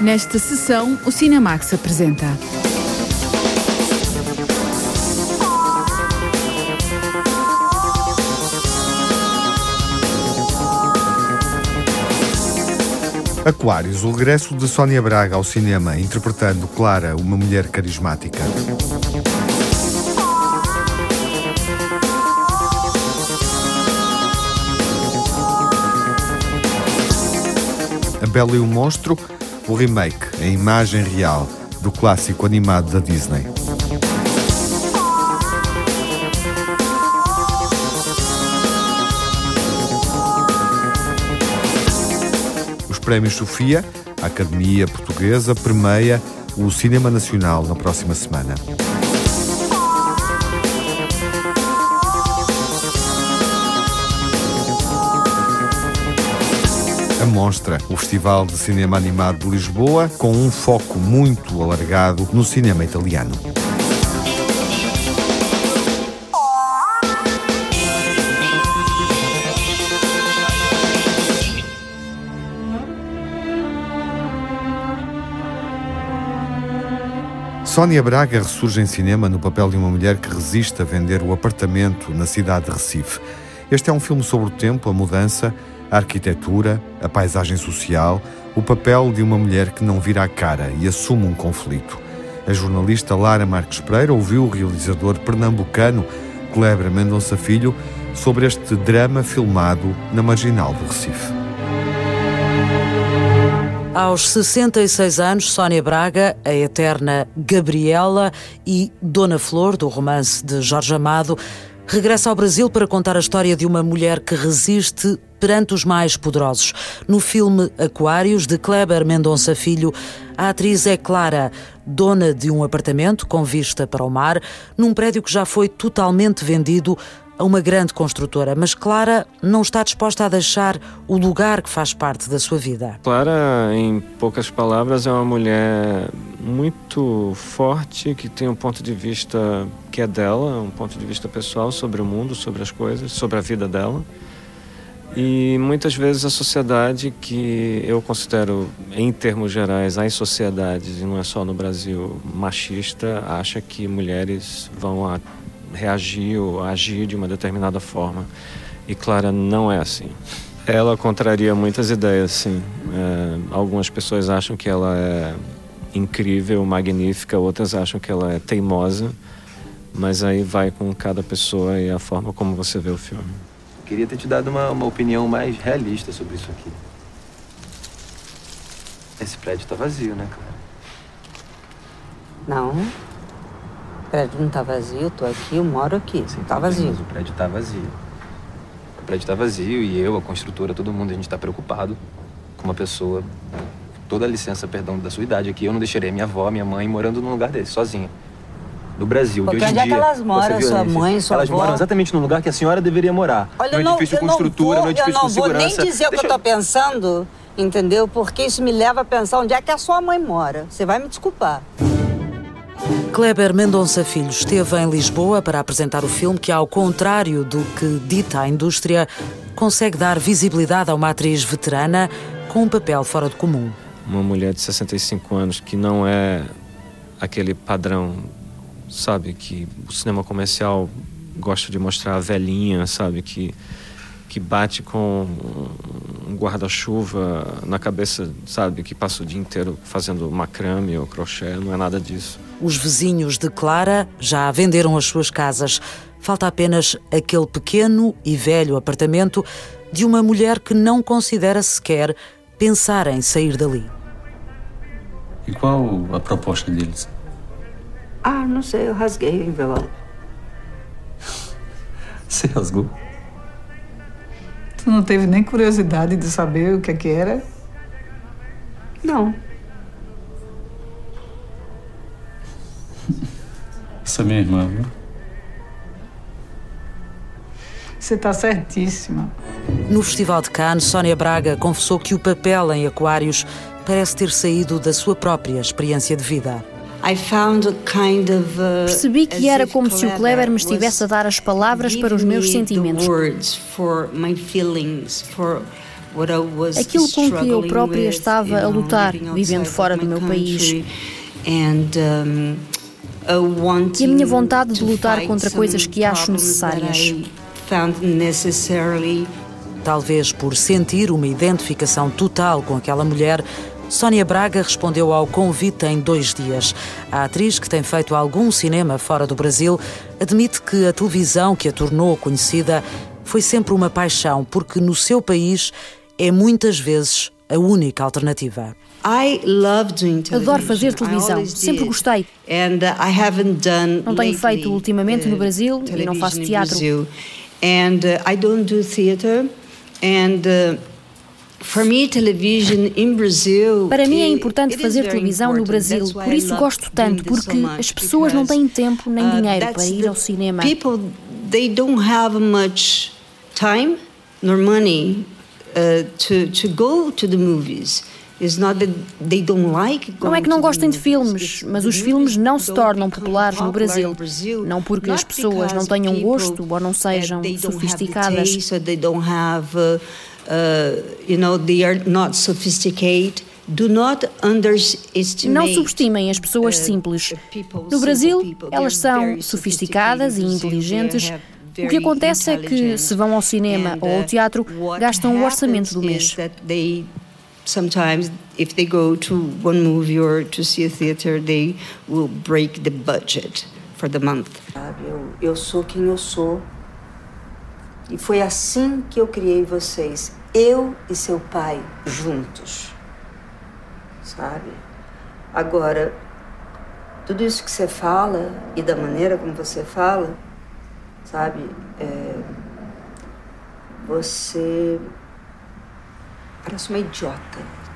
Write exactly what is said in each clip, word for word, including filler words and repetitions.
Nesta sessão, o Cinemax apresenta Aquários, o regresso de Sónia Braga ao cinema, interpretando Clara, uma mulher carismática. A Bela e o Monstro, o remake, a imagem real do clássico animado da Disney. Os Prémios Sofia, a Academia Portuguesa premia o cinema nacional na próxima semana. A Monstra, o Festival de Cinema Animado de Lisboa, com um foco muito alargado no cinema italiano. Sónia Braga ressurge em cinema no papel de uma mulher que resiste a vender o apartamento na cidade de Recife. Este é um filme sobre o tempo, a mudança, a arquitetura, a paisagem social, o papel de uma mulher que não vira a cara e assume um conflito. A jornalista Lara Marques Pereira ouviu o realizador pernambucano Kleber Mendonça Filho sobre este drama filmado na Marginal do Recife. Aos sessenta e seis anos, Sónia Braga, a eterna Gabriela e Dona Flor, do romance de Jorge Amado, regressa ao Brasil para contar a história de uma mulher que resiste perante os mais poderosos. No filme Aquários, de Kleber Mendonça Filho, a atriz é Clara, dona de um apartamento com vista para o mar, num prédio que já foi totalmente vendido a uma grande construtora. Mas Clara não está disposta a deixar o lugar que faz parte da sua vida. Clara, em poucas palavras, é uma mulher muito forte, que tem um ponto de vista que é dela, um ponto de vista pessoal sobre o mundo, sobre as coisas, sobre a vida dela. E muitas vezes a sociedade, que eu considero, em termos gerais, as sociedades, e não é só no Brasil, machista, acha que mulheres vão a reagir ou agir de uma determinada forma. E Clara não é assim. Ela contraria muitas ideias, sim. É, algumas pessoas acham que ela é incrível, magnífica, outras acham que ela é teimosa, mas aí vai com cada pessoa e a forma como você vê o filme. Eu queria ter te dado uma, uma opinião mais realista sobre isso aqui. Esse prédio tá vazio, né, Clara? Não. O prédio não tá vazio, eu tô aqui, eu moro aqui. Sim, tá vazio. Mas o prédio tá vazio. O prédio tá vazio e eu, a construtora, todo mundo, a gente tá preocupado com uma pessoa, toda a licença, perdão, da sua idade aqui. Eu não deixaria minha avó, minha mãe morando num lugar desse, sozinha. No Brasil, Porque de hoje em onde dia... é que elas moram, sua mãe, sua Elas avó? moram exatamente no lugar que a senhora deveria morar. Olha, no não, edifício eu com não estrutura, vou, no edifício eu não com vou segurança. nem dizer o que Deixa eu tô pensando, entendeu? Porque isso me leva a pensar onde é que a sua mãe mora. Você vai me desculpar. Kleber Mendonça Filho esteve em Lisboa para apresentar o filme que, ao contrário do que dita a indústria, consegue dar visibilidade a uma atriz veterana com um papel fora do comum. Uma mulher de sessenta e cinco anos que não é aquele padrão, sabe, que o cinema comercial gosta de mostrar a velhinha, sabe, que, que bate com um guarda-chuva na cabeça, sabe, que passa o dia inteiro fazendo macrame ou crochê, não é nada disso. Os vizinhos de Clara já venderam as suas casas. Falta apenas aquele pequeno e velho apartamento de uma mulher que não considera sequer pensar em sair dali. E qual a proposta deles? Ah, não sei, eu rasguei o envelope. Você rasgou? Tu não teve nem curiosidade de saber o que é que era? Não. Essa é minha irmã, viu? Você está certíssima. No Festival de Cannes, Sónia Braga confessou que o papel em Aquários parece ter saído da sua própria experiência de vida. Percebi que era como se o Kleber me estivesse a dar as palavras para os meus sentimentos. aquilo com que eu própria estava a lutar, vivendo fora do meu país. E a minha vontade de lutar contra coisas que acho necessárias. Talvez por sentir uma identificação total com aquela mulher, Sónia Braga respondeu ao convite em dois dias. A atriz, que tem feito algum cinema fora do Brasil, admite que a televisão que a tornou conhecida foi sempre uma paixão, porque no seu país é muitas vezes a única alternativa. Adoro fazer televisão, sempre gostei. Não tenho feito ultimamente no Brasil e não faço teatro. Para mim é importante fazer televisão no Brasil, por isso gosto tanto, porque as pessoas não têm tempo nem dinheiro para ir ao cinema. They don't have much time nor money uh, to to go to the movies. It's not that they don't like Não é que não gostem de filmes, mas os filmes não se tornam populares no Brasil. Não porque as pessoas não tenham gosto ou não sejam sofisticadas. Não subestimem as pessoas simples. No Brasil, elas são sofisticadas e inteligentes. O que acontece é que, se vão ao cinema ou ao teatro, gastam o orçamento do mês. Sometimes, if they go to one movie or to see a theater, they will break the budget for the month. Eu, eu sou quem eu sou. E foi assim que eu criei vocês. Eu e seu pai juntos. Sabe? Agora, tudo isso que você fala e da maneira como você fala, sabe? É, você parece uma idiota.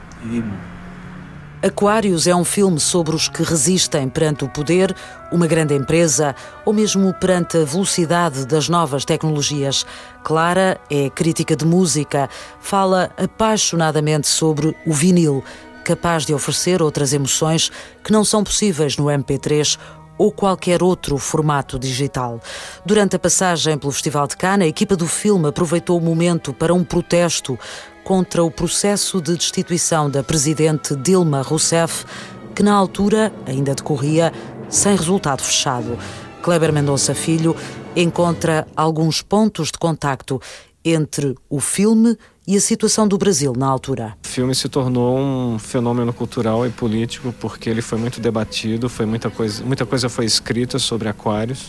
Aquários é um filme sobre os que resistem perante o poder, uma grande empresa ou mesmo perante a velocidade das novas tecnologias. Clara é crítica de música, fala apaixonadamente sobre o vinil, capaz de oferecer outras emoções que não são possíveis no M P três ou qualquer outro formato digital. Durante a passagem pelo Festival de Cannes, a equipa do filme aproveitou o momento para um protesto contra o processo de destituição da presidente Dilma Rousseff, que na altura ainda decorria sem resultado fechado. Kleber Mendonça Filho encontra alguns pontos de contacto entre o filme e a situação do Brasil na altura. O filme se tornou um fenômeno cultural e político porque ele foi muito debatido, foi muita coisa, muita coisa foi escrita sobre Aquários.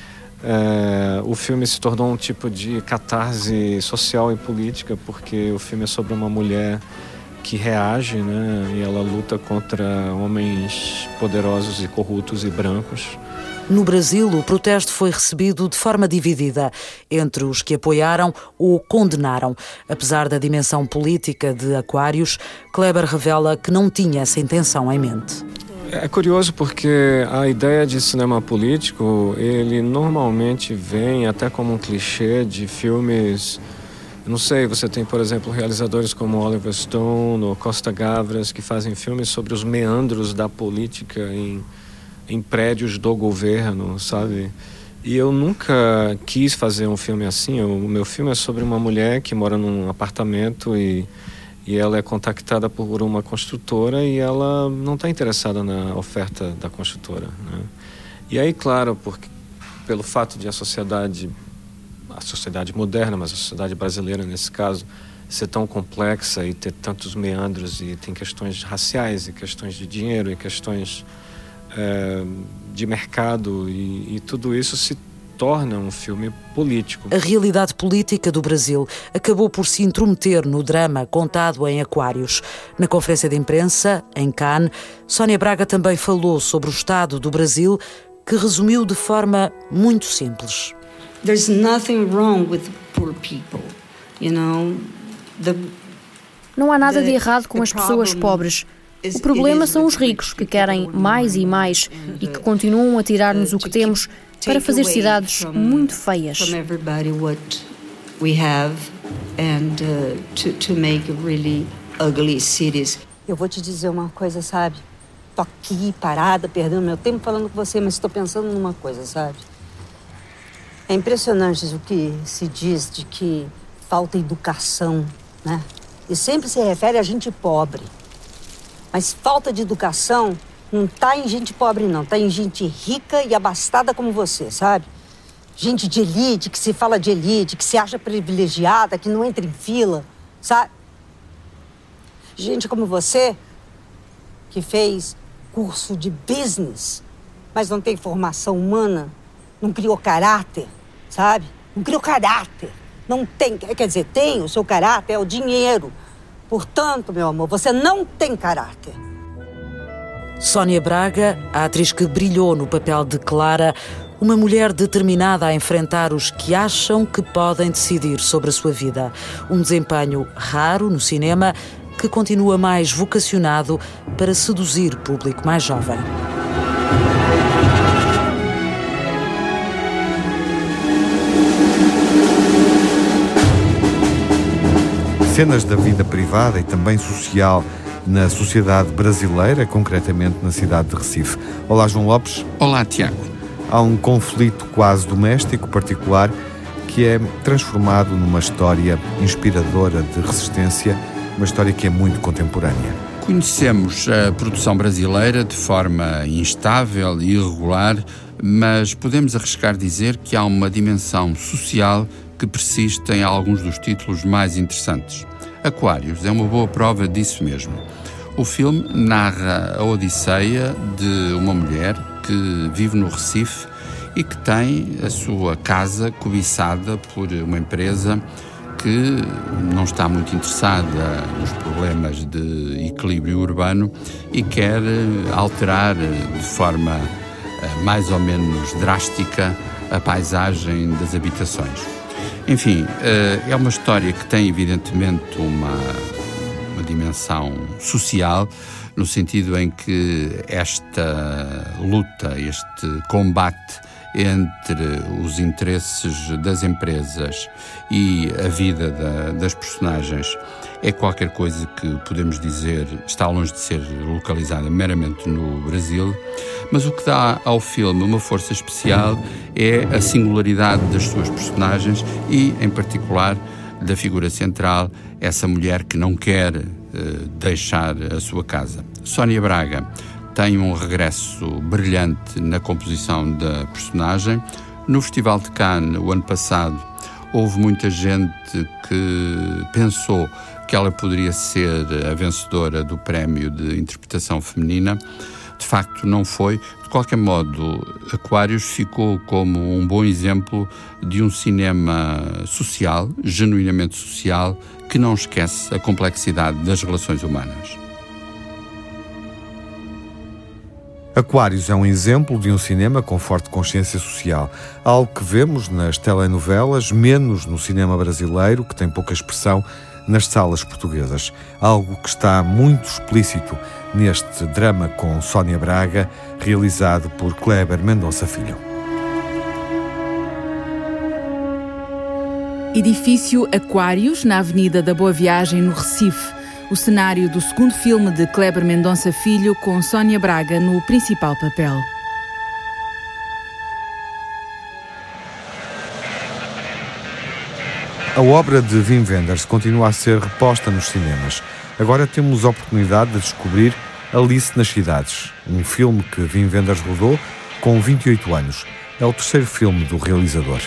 É, o filme se tornou um tipo de catarse social e política porque o filme é sobre uma mulher que reage, né, e ela luta contra homens poderosos e corruptos e brancos. No Brasil, o protesto foi recebido de forma dividida entre os que apoiaram ou condenaram. Apesar da dimensão política de Aquários, Kleber revela que não tinha essa intenção em mente. É curioso porque a ideia de cinema político, ele normalmente vem até como um clichê de filmes. Não sei, você tem, por exemplo, realizadores como Oliver Stone ou Costa Gavras que fazem filmes sobre os meandros da política em, em prédios do governo, sabe? E eu nunca quis fazer um filme assim. O meu filme é sobre uma mulher que mora num apartamento e, e ela é contactada por uma construtora e ela não está interessada na oferta da construtora, né? E aí, claro, porque, pelo fato de a sociedade, a sociedade moderna, mas a sociedade brasileira nesse caso, ser tão complexa e ter tantos meandros e tem questões raciais e questões de dinheiro e questões é, de mercado e, e tudo isso se torna um filme político. A realidade política do Brasil acabou por se intrometer no drama contado em Aquários. Na conferência de imprensa, em Cannes, Sónia Braga também falou sobre o estado do Brasil, que resumiu de forma muito simples. There's nothing wrong with poor people, you know. The, Não há nada de errado com as pessoas pobres. O problema são os ricos, que querem mais e mais e que continuam a tirar-nos o que temos para fazer cidades muito feias. Eu vou te dizer uma coisa, sabe? Tô aqui parada, perdendo meu tempo falando com você, mas estou pensando numa coisa, sabe? É impressionante o que se diz de que falta educação, né? e sempre se refere a gente pobre. Mas falta de educação não tá em gente pobre, não. Tá em gente rica e abastada como você, sabe? Gente de elite, que se fala de elite, que se acha privilegiada, que não entra em fila, sabe? Gente como você, que fez curso de business, mas não tem formação humana, não criou caráter, sabe? Não criou caráter. Não tem, quer dizer, tem, o seu caráter é o dinheiro. Portanto, meu amor, você não tem caráter. Sónia Braga, a atriz que brilhou no papel de Clara, uma mulher determinada a enfrentar os que acham que podem decidir sobre a sua vida. Um desempenho raro no cinema que continua mais vocacionado para seduzir público mais jovem. Cenas da vida privada e também social na sociedade brasileira, concretamente na cidade de Recife. Olá, João Lopes. Olá, Tiago. Há um conflito quase doméstico particular que é transformado numa história inspiradora de resistência, uma história que é muito contemporânea. Conhecemos a produção brasileira de forma instável e irregular, mas podemos arriscar dizer que há uma dimensão social que persiste em alguns dos títulos mais interessantes. Aquários é uma boa prova disso mesmo. O filme narra a odisseia de uma mulher que vive no Recife e que tem a sua casa cobiçada por uma empresa que não está muito interessada nos problemas de equilíbrio urbano e quer alterar de forma mais ou menos drástica a paisagem das habitações. Enfim, é uma história que tem evidentemente uma, uma dimensão social, no sentido em que esta luta, este combate entre os interesses das empresas e a vida da, das personagens é qualquer coisa que podemos dizer está longe de ser localizada meramente no Brasil, mas o que dá ao filme uma força especial é a singularidade das suas personagens e, em particular, da figura central, essa mulher que não quer uh, deixar a sua casa. Sónia Braga tem um regresso brilhante na composição da personagem. No Festival de Cannes, o ano passado, houve muita gente que pensou que ela poderia ser a vencedora do prémio de interpretação feminina. De facto, não foi. De qualquer modo, Aquários ficou como um bom exemplo de um cinema social, genuinamente social, que não esquece a complexidade das relações humanas. Aquários é um exemplo de um cinema com forte consciência social, algo que vemos nas telenovelas, menos no cinema brasileiro, que tem pouca expressão nas salas portuguesas. Algo que está muito explícito neste drama com Sónia Braga, realizado por Kleber Mendonça Filho. Edifício Aquários, na Avenida da Boa Viagem, no Recife. O cenário do segundo filme de Kleber Mendonça Filho, com Sónia Braga no principal papel. A obra de Wim Wenders continua a ser reposta nos cinemas. Agora temos a oportunidade de descobrir Alice nas Cidades, um filme que Wim Wenders rodou com vinte e oito anos. É o terceiro filme do realizador.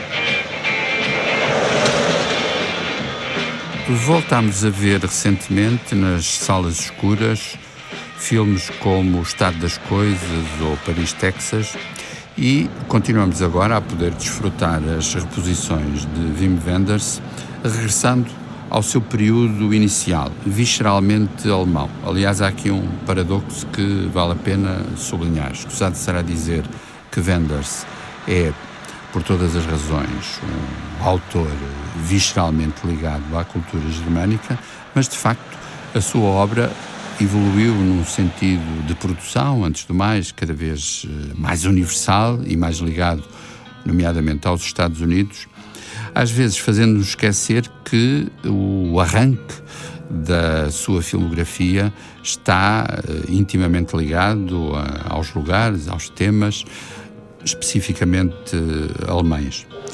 Voltámos a ver recentemente nas salas escuras filmes como O Estado das Coisas ou Paris, Texas, e continuamos agora a poder desfrutar as reposições de Wim Wenders, regressando ao seu período inicial, visceralmente alemão. Aliás, há aqui um paradoxo que vale a pena sublinhar. Escusado será dizer que Wenders é, por todas as razões, um autor visceralmente ligado à cultura germânica, mas de facto a sua obra evoluiu num sentido de produção, antes do mais, cada vez mais universal e mais ligado, nomeadamente aos Estados Unidos, às vezes fazendo-nos esquecer que o arranque da sua filmografia está intimamente ligado aos lugares, aos temas, especificamente alemães.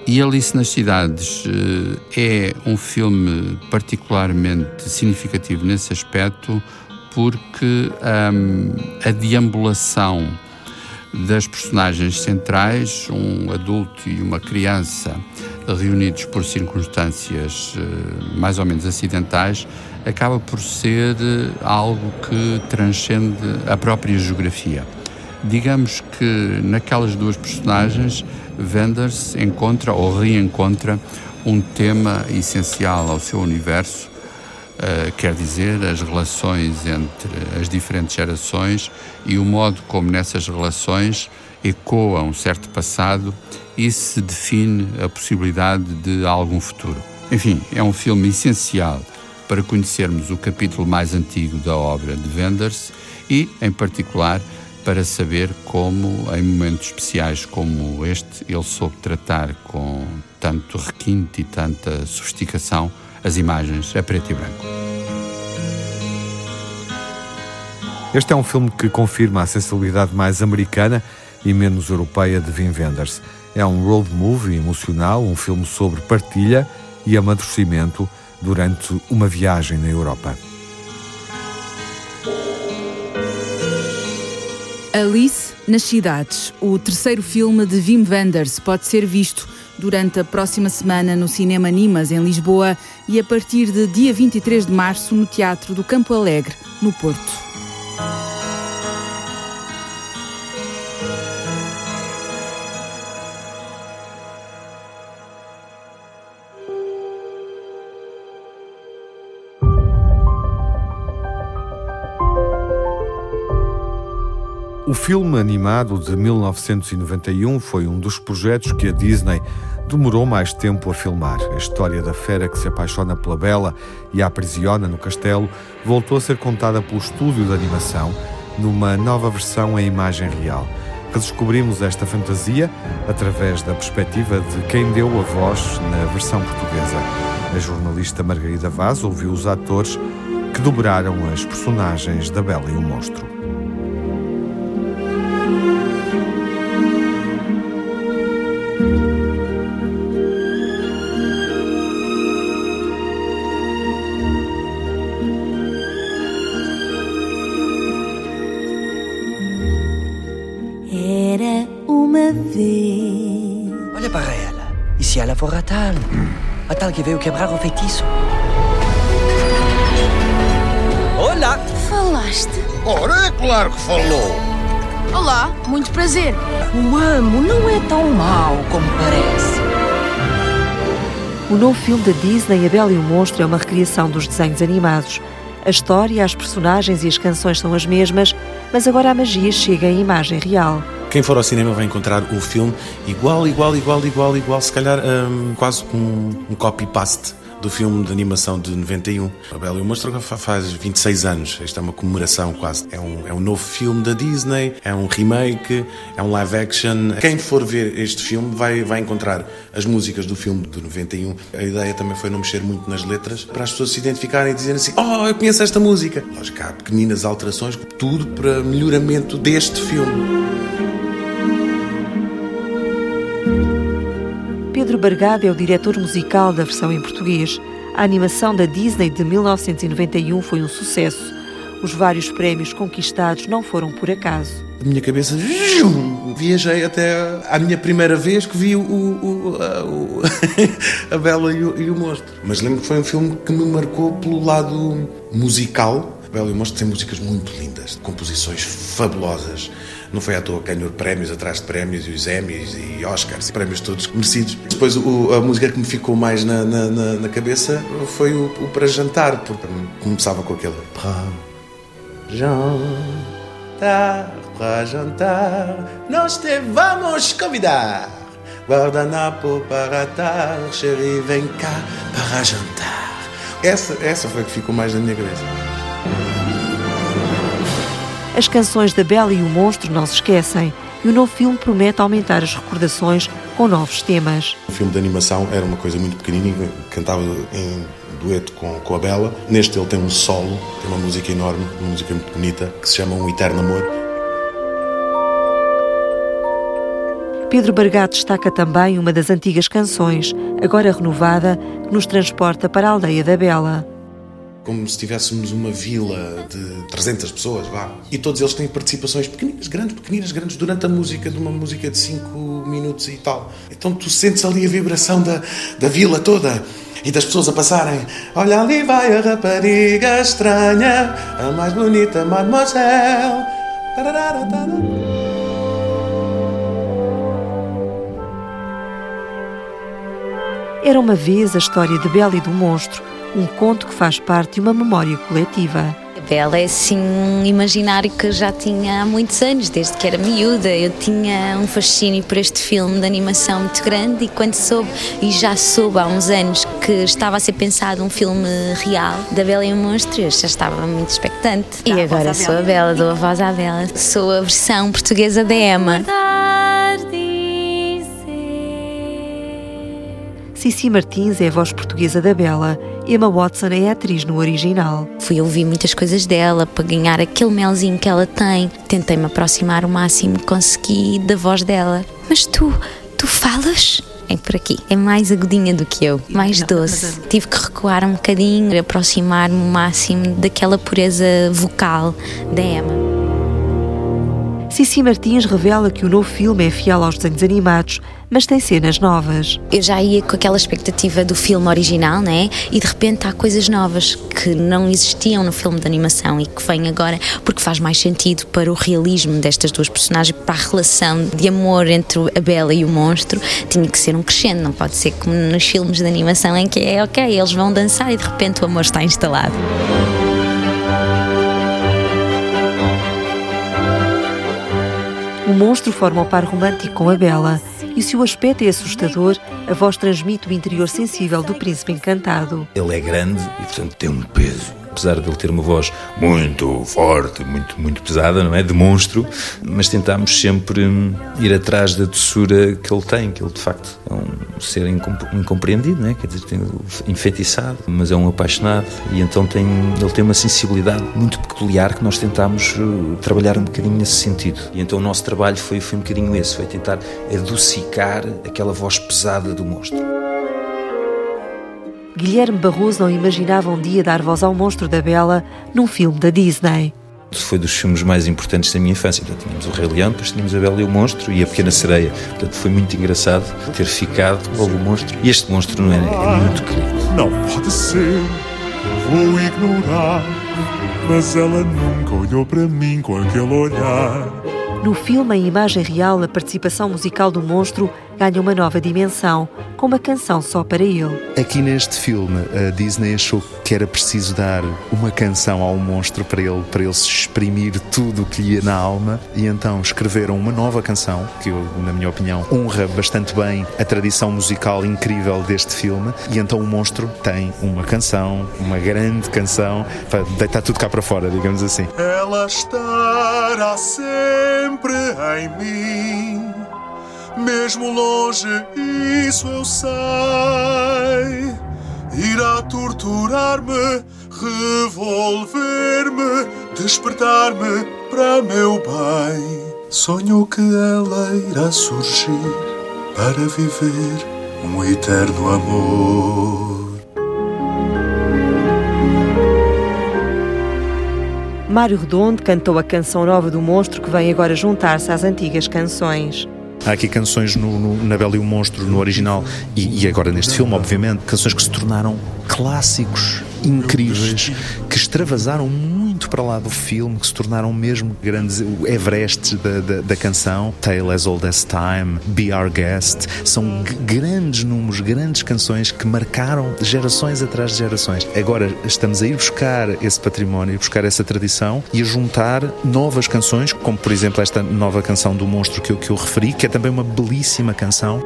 E Alice nas Cidades é um filme particularmente significativo nesse aspecto, porque hum, a deambulação das personagens centrais, um adulto e uma criança reunidos por circunstâncias mais ou menos acidentais, acaba por ser algo que transcende a própria geografia. Digamos que naquelas duas personagens, Wenders encontra ou reencontra um tema essencial ao seu universo, uh, quer dizer, as relações entre as diferentes gerações e o modo como nessas relações ecoa um certo passado e se define a possibilidade de algum futuro. Enfim, é um filme essencial para conhecermos o capítulo mais antigo da obra de Wenders e, em particular, para saber como, em momentos especiais como este, ele soube tratar com tanto requinte e tanta sofisticação as imagens a preto e branco. Este é um filme que confirma a sensibilidade mais americana e menos europeia de Wim Wenders. É um road movie emocional, um filme sobre partilha e amadurecimento durante uma viagem na Europa. Alice nas Cidades, o terceiro filme de Wim Wenders, pode ser visto durante a próxima semana no Cinema Nimas, em Lisboa, e a partir de dia vinte e três de março no Teatro do Campo Alegre, no Porto. O filme animado de mil novecentos e noventa e um foi um dos projetos que a Disney demorou mais tempo a filmar. A história da fera que se apaixona pela Bela e a aprisiona no castelo voltou a ser contada pelo estúdio de animação numa nova versão em imagem real. Redescobrimos esta fantasia através da perspectiva de quem deu a voz na versão portuguesa. A jornalista Margarida Vaz ouviu os atores que dobraram as personagens da Bela e o Monstro. Era uma vez. Olha para ela. E se ela for a tal? A tal que veio quebrar o feitiço. Olá! Falaste? Ora, é claro que falou! Olá, muito prazer. O amo não é tão mau como parece. O novo filme da Disney, A Bela e o Monstro, é uma recriação dos desenhos animados. A história, as personagens e as canções são as mesmas, mas agora a magia chega em imagem real. Quem for ao cinema vai encontrar o filme igual, igual, igual, igual, igual, se calhar um, quase um, um copy-paste do filme de animação de noventa e um. A Bela e o Monstro faz vinte e seis anos, esta é uma comemoração quase. É um, é um novo filme da Disney, é um remake, é um live action. Quem for ver este filme vai, vai encontrar as músicas do filme de noventa e um. A ideia também foi não mexer muito nas letras, para as pessoas se identificarem e dizerem assim: oh, eu conheço esta música. Lógico, há pequeninas alterações, tudo para melhoramento deste filme. Pedro Bargada é o diretor musical da versão em português. A animação da Disney de mil novecentos e noventa e um foi um sucesso. Os vários prémios conquistados não foram por acaso. A minha cabeça... Viajei até à minha primeira vez que vi o, o, a, o, a Bela e o, e o Monstro. Mas lembro que foi um filme que me marcou pelo lado musical. A Bela e o Monstro tem músicas muito lindas, composições fabulosas. Não foi à toa que ganhou prémios atrás de prémios, e os Emmys e Oscars, prémios todos merecidos. Depois o, a música que me ficou mais na, na, na, na cabeça foi o, o Para Jantar, porque começava com aquele Para jantar, para jantar, nós te vamos convidar. Guardanapo para atar, chéri, vem cá para jantar. Essa, essa foi a que ficou mais na minha cabeça. As canções da Bela e o Monstro não se esquecem e o novo filme promete aumentar as recordações com novos temas. O filme de animação era uma coisa muito pequenininha, cantava em dueto com, com a Bela. Neste ele tem um solo, tem uma música enorme, uma música muito bonita, que se chama Um Eterno Amor. Pedro Bargato destaca também uma das antigas canções, agora renovada, que nos transporta para a aldeia da Bela. Como se tivéssemos uma vila de trezentas pessoas, vá. E todos eles têm participações pequeninas, grandes, pequeninas, grandes, durante a música, de uma música de cinco minutos e tal. Então tu sentes ali a vibração da, da vila toda e das pessoas a passarem. Olha, ali vai a rapariga estranha, a mais bonita mademoiselle. Era uma vez a história de Bela e do Monstro, um conto que faz parte de uma memória coletiva. A Bela é assim um imaginário que eu já tinha há muitos anos, desde que era miúda. Eu tinha um fascínio por este filme de animação muito grande e quando soube, e já soube há uns anos, que estava a ser pensado um filme real da Bela e o Monstro, eu já estava muito expectante. E agora sou a Bela, dou a voz à Bela. Sou a versão portuguesa da Emma. Cici Martins é a voz portuguesa da Bela. Emma Watson é a atriz no original. Fui ouvir muitas coisas dela para ganhar aquele melzinho que ela tem. Tentei-me aproximar o máximo que consegui da voz dela. Mas tu, tu falas? É por aqui. É mais agudinha do que eu, mais doce. Tive que recuar um bocadinho, aproximar-me o máximo daquela pureza vocal da Emma. Cici Martins revela que o novo filme é fiel aos desenhos animados, mas tem cenas novas. Eu já ia com aquela expectativa do filme original, né? E de repente há coisas novas que não existiam no filme de animação e que vêm agora porque faz mais sentido para o realismo destas duas personagens, para a relação de amor entre a Bela e o Monstro. Tinha que ser um crescendo, não pode ser como nos filmes de animação em que é ok, eles vão dançar e de repente o amor está instalado. O Monstro forma o par romântico com a Bela, e se o aspecto é assustador, a voz transmite o interior sensível do príncipe encantado. Ele é grande e, portanto, tem um peso. Apesar de ele ter uma voz muito forte, muito, muito pesada, não é? De monstro, mas tentámos sempre ir atrás da doçura que ele tem, que ele, de facto, é um ser incompreendido, não é? Quer dizer, tem enfeitiçado, mas é um apaixonado e então tem, ele tem uma sensibilidade muito peculiar que nós tentámos trabalhar um bocadinho nesse sentido. E então o nosso trabalho foi, foi um bocadinho esse, foi tentar adocicar aquela voz pesada do monstro. Guilherme Barroso não imaginava um dia dar voz ao Monstro da Bela num filme da Disney. Foi dos filmes mais importantes da minha infância. Portanto, tínhamos o Rei Leão, depois tínhamos a Bela e o Monstro e a Pequena Sereia. Portanto, foi muito engraçado ter ficado logo o monstro. E este monstro não é, é muito querido. Não pode ser, vou ignorar, mas ela nunca olhou para mim com aquele olhar. No filme, em imagem real, a participação musical do Monstro ganha uma nova dimensão, com uma canção só para ele. Aqui neste filme, a Disney achou que era preciso dar uma canção ao monstro para ele, para ele se exprimir tudo o que lhe ia na alma, e então escreveram uma nova canção, que eu, na minha opinião, honra bastante bem a tradição musical incrível deste filme, e então o monstro tem uma canção, uma grande canção, para deitar tudo cá para fora, digamos assim. Ela estará sempre em mim, mesmo longe, isso eu sei. Irá torturar-me, revolver-me, despertar-me para meu bem. Sonho que ela irá surgir para viver um eterno amor. Mário Redondo cantou a canção nova do Monstro, que vem agora juntar-se às antigas canções. Há aqui canções no, no, na Bela e o Monstro, no original, e, e agora neste filme, obviamente, canções que se tornaram clássicos incríveis, que extravasaram muito para lá do filme, que se tornaram mesmo grandes Everests da, da, da canção. Tale as Old as Time, Be Our Guest, são grandes números, grandes canções que marcaram gerações atrás de gerações. Agora estamos a ir buscar esse património, a ir buscar essa tradição e a juntar novas canções, como por exemplo esta nova canção do Monstro que eu, que eu referi, que é também uma belíssima canção.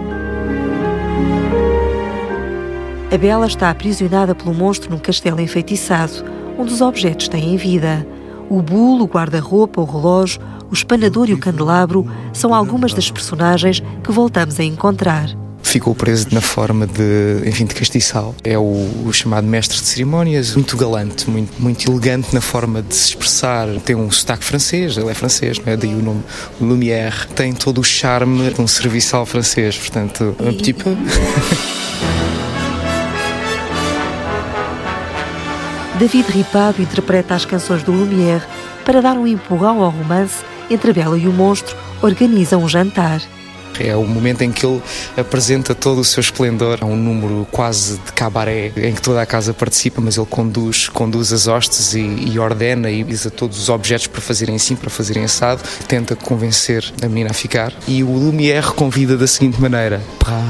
A Bela está aprisionada pelo monstro num castelo enfeitiçado, onde os objetos têm vida. O bulo, o guarda-roupa, o relógio, o espanador e o candelabro são algumas das personagens que voltamos a encontrar. ficou preso na forma de, enfim, de castiçal. É o, o chamado mestre de cerimónias, muito galante, muito, muito elegante na forma de se expressar. Tem um sotaque francês, ele é francês, não é? Daí o nome Lumière. Tem todo o charme de um serviçal francês, portanto, um petit peu. David Ripado interpreta as canções do Lumière. Para dar um empurrão ao romance entre a Bela e o Monstro, organiza um jantar. É o momento em que ele apresenta todo o seu esplendor. É um número quase de cabaré, em que toda a casa participa, mas ele conduz, conduz as hostes e, e ordena e usa todos os objetos para fazerem assim, para fazerem assado. Tenta convencer a menina a ficar. E o Lumière convida da seguinte maneira: para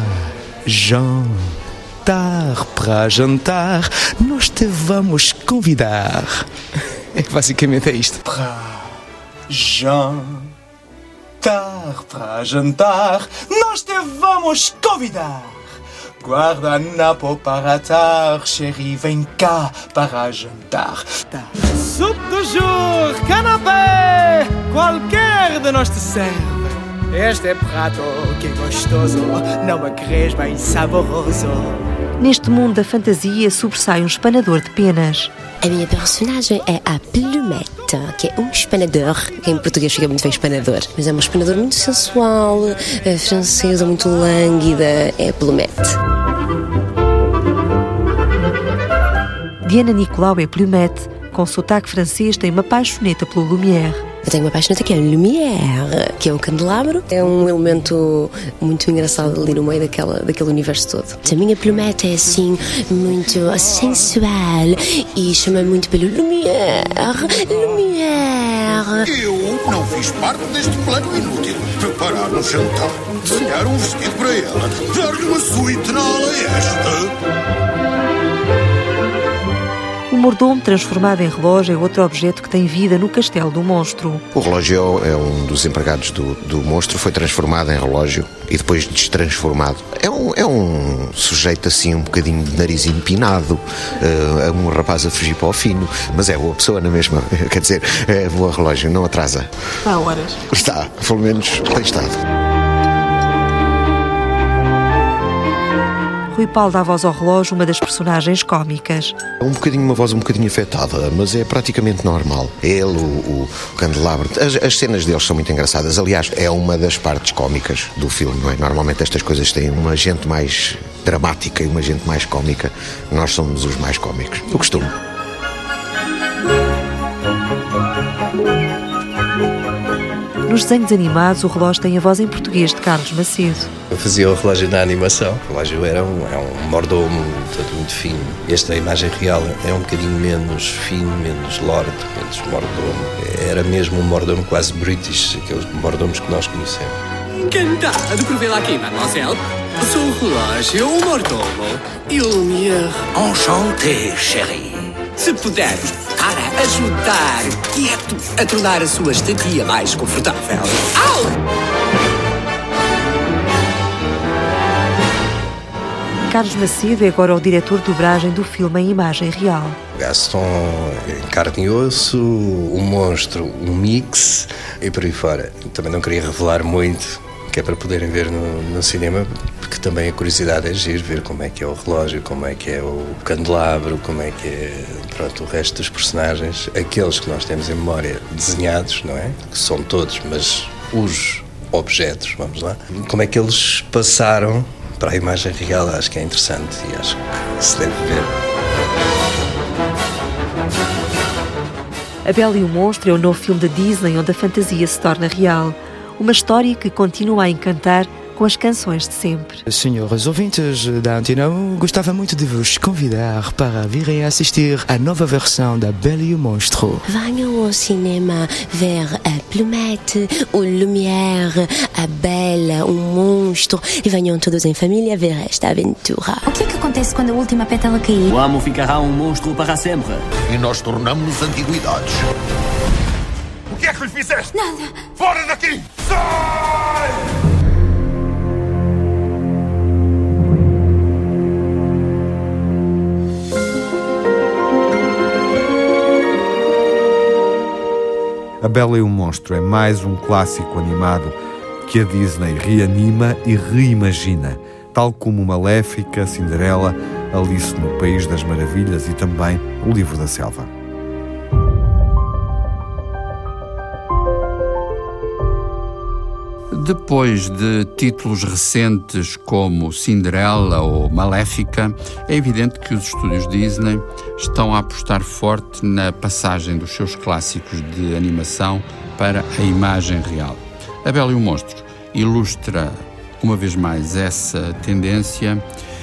jantar, para jantar, nós te vamos convidar. Basicamente é isto. Para jantar. Para jantar, nós te vamos convidar. Guardanapo para atar, chérie, vem cá para jantar. Soupe do jour, canapé, qualquer de nós te serve. Este é prato que gostoso, não me queres bem saboroso. Neste mundo da fantasia sobressai um espanador de penas. A minha personagem é a Plumette, que é um espanador, que em português fica muito bem espanador, mas é um espanador muito sensual, é francesa, muito lânguida, é a Plumette. Diana Nicolau é Plumette, com sotaque francês, tem uma paixoneta pelo Lumière. Eu tenho uma paixoneta que é o Lumière, que é um candelabro. É um elemento muito engraçado ali no meio daquela, daquele universo todo. A minha Plumette é assim, muito sensual e chama muito pelo Lumière, Lumière. Eu não fiz parte deste plano inútil. Preparar um jantar, desenhar um vestido para ela, dar-lhe uma suíte na ala esta. O mordomo transformado em relógio é outro objeto que tem vida no castelo do monstro. O relógio é um dos empregados do, do monstro, foi transformado em relógio e depois destransformado. É um, é um sujeito assim um bocadinho de nariz empinado, uh, um rapaz a fugir para o fino, mas é boa pessoa na mesma, quer dizer, é boa relógio, não atrasa. Está a horas. Está, pelo menos tem estado. Rui Paulo dá voz ao relógio, uma das personagens cómicas. É um bocadinho, uma voz um bocadinho afetada, mas é praticamente normal. Ele, o, o candelabro, as, as cenas deles são muito engraçadas. Aliás, é uma das partes cómicas do filme, não é? Normalmente estas coisas têm uma gente mais dramática e uma gente mais cómica. Nós somos os mais cómicos. O costume. Nos desenhos animados, o relógio tem a voz em português de Carlos Macedo. Eu fazia o relógio na animação. O relógio era um, é um mordomo todo muito fino. Esta imagem real é um bocadinho menos fino, menos lord, menos mordomo. Era mesmo um mordomo quase british, aqueles mordomos que nós conhecemos. Encantado por vê-la aqui, mademoiselle. Sou o relógio, o mordomo e o Lumière. Enchanté, chérie. Se puder para ajudar quieto a tornar a sua estadia mais confortável. Au! Carlos Macedo é agora o diretor de dobragem do filme em imagem real. Gaston em carne e osso, o monstro, um mix e por aí fora. Também não queria revelar muito, que é para poderem ver no, no cinema, porque também a curiosidade é giro, ver como é que é o relógio, como é que é o candelabro, como é que é, pronto, o resto dos personagens, aqueles que nós temos em memória desenhados, não é? Que são todos, mas os objetos, vamos lá. Como é que eles passaram para a imagem real, acho que é interessante e acho que se deve ver. A Bela e o Monstro é o novo filme da Disney onde a fantasia se torna real. Uma história que continua a encantar com as canções de sempre. Senhores ouvintes da Antena um, gostava muito de vos convidar para virem assistir à nova versão da Bela e o Monstro. Venham ao cinema ver a Plumette, o Lumière, a Bela, o Monstro e venham todos em família ver esta aventura. O que é que acontece quando a última pétala cair? O amo ficará um monstro para sempre. E nós tornamos-nos antiguidades. O que é que lhe fizeste? Nada. Fora daqui! Sai! A Bela e o Monstro é mais um clássico animado que a Disney reanima e reimagina. tal como Maléfica, Cinderela, Alice no País das Maravilhas e também O Livro da Selva. Depois de títulos recentes como Cinderela ou Maléfica, é evidente que os estúdios Disney estão a apostar forte na passagem dos seus clássicos de animação para a imagem real. A Bela e o Monstro ilustra uma vez mais essa tendência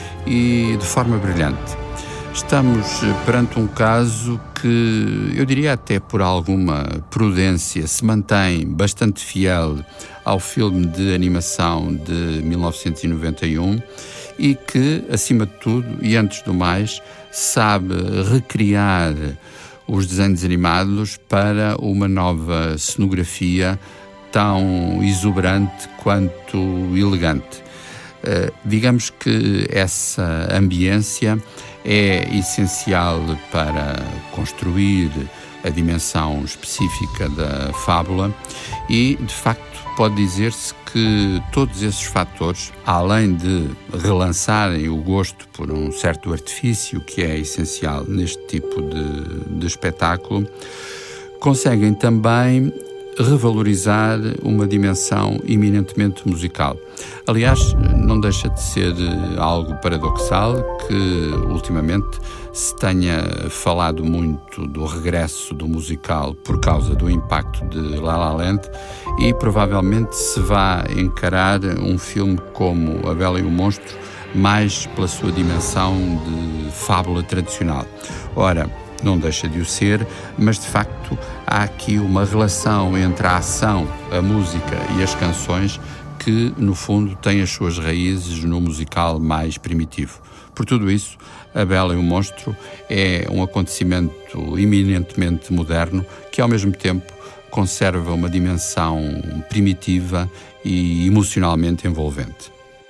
e de forma brilhante. Estamos perante um caso que, eu diria até por alguma prudência, se mantém bastante fiel ao filme de animação de mil novecentos e noventa e um e que, acima de tudo e antes do mais, sabe recriar os desenhos animados para uma nova cenografia tão exuberante quanto elegante. Uh, digamos que essa ambiência é essencial para construir a dimensão específica da fábula e, de facto, pode dizer-se que todos esses fatores, além de relançarem o gosto por um certo artifício que é essencial neste tipo de, de espetáculo, conseguem também revalorizar uma dimensão eminentemente musical. Aliás, não deixa de ser algo paradoxal que ultimamente se tenha falado muito do regresso do musical por causa do impacto de La La Land e provavelmente se vá encarar um filme como A Bela e o Monstro mais pela sua dimensão de fábula tradicional. Ora, não deixa de o ser, mas de facto há aqui uma relação entre a ação, a música e as canções que, no fundo, tem as suas raízes no musical mais primitivo. Por tudo isso, A Bela e o Monstro é um acontecimento eminentemente moderno que, ao mesmo tempo, conserva uma dimensão primitiva e emocionalmente envolvente.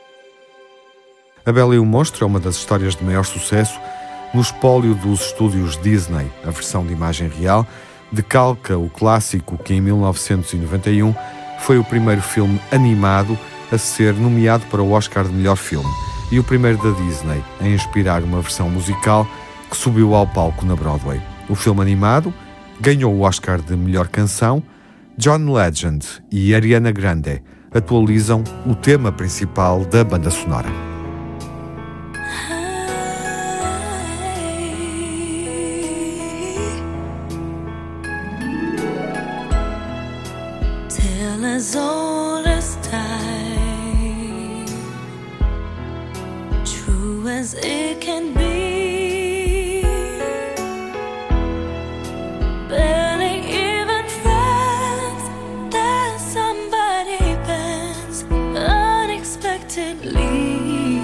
A Bela e o Monstro é uma das histórias de maior sucesso no espólio dos estúdios Disney. A versão de imagem real decalca o clássico que, em mil novecentos e noventa e um, foi o primeiro filme animado a ser nomeado para o Oscar de melhor filme e o primeiro da Disney a inspirar uma versão musical que subiu ao palco na Broadway. O filme animado ganhou o Oscar de melhor canção. John Legend e Ariana Grande atualizam o tema principal da banda sonora. As old as time, true as it can be, barely even friends, that somebody bends unexpectedly.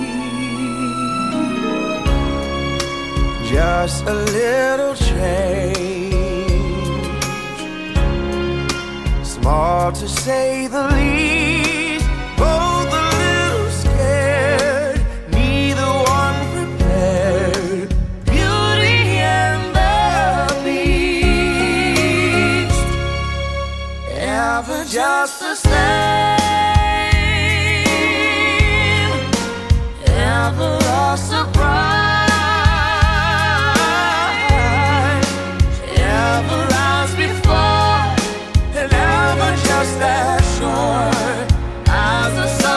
Just a little change, small to say the least, both a little scared, neither one prepared, Beauty and the Beast, ever just the same, ever a surprise, ever as before, and ever just as sure as the sun.